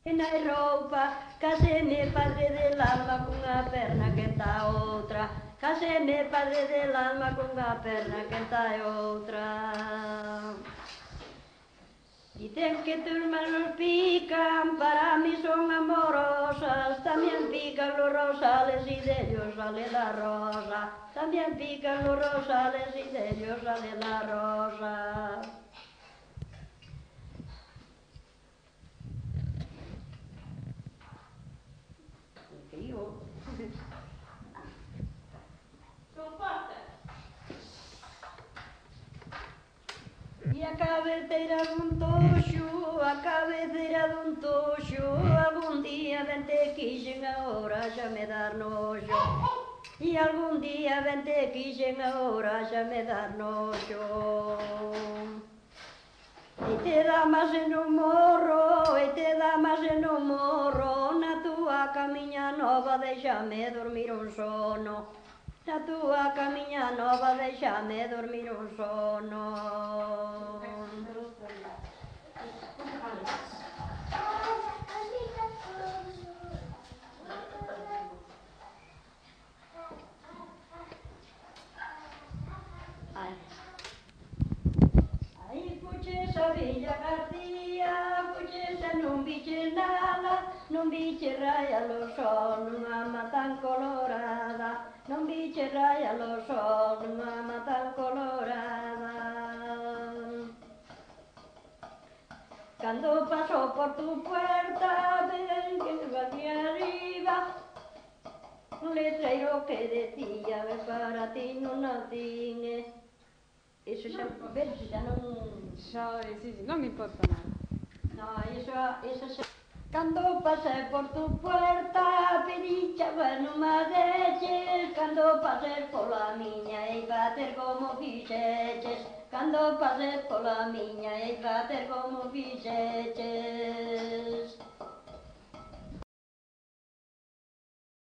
Na roupa, caseme padre del alma cunha perna que está outra. Caseme padre del alma cunha perna que está outra. Dicen que tus manos pican, para mí son amorosas. También pican los rosales y de ellos sale la rosa. También pican los rosales y de ellos sale la rosa. E a cabeceira dun toxo, a cabeceira dun toxo, algún día ben te quixen, agora xa me dar noxo. E algún día ben te quixen, agora xa me dar noxo. E te damas en un morro, e te damas en un morro, na túa camiña nova deixame dormir un sono. Na túa camiña nova deixame dormir un sono. Aí fuches a Villa García, fuches e non viches nada, non viches raia lo sol nunha matan colorada, non viches raia lo sol nunha matan colorada. Cando paso por tu puerta, ven que va aquí arriba, un letreiro que decía, ves para ti non nacín. Iso xa, ves, xa non... Xa, sí, non me importa nada. No, iso xa... Cando pasei por tu puerta, pedicha, bueno, ma deches. Cando pasei pola miña, ei bater como fixeches. Cando pasei pola miña, ei bater como fixeches.